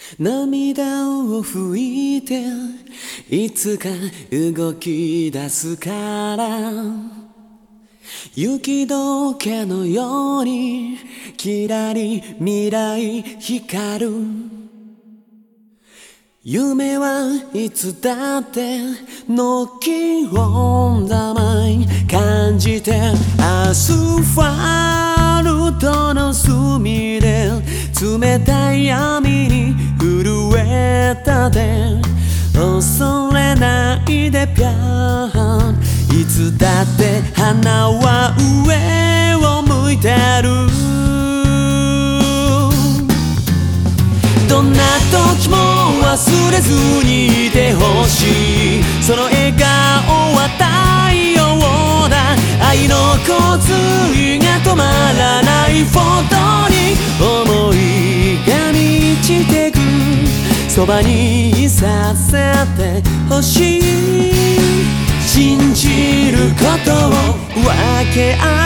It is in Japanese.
涙を拭いていつか動き出すから雪解けのようにきらり未来光る夢はいつだって軒を玉に感じてアスファルトの隅で冷たい闇に震えたで恐れないでぴゃーいつだって花は上を向いてるどんな時も忘れずにいてほしいその笑顔は太陽だ愛の洪水が止まらないフォトに思いが満ちてくそばにいさせてほしい信じることを分け合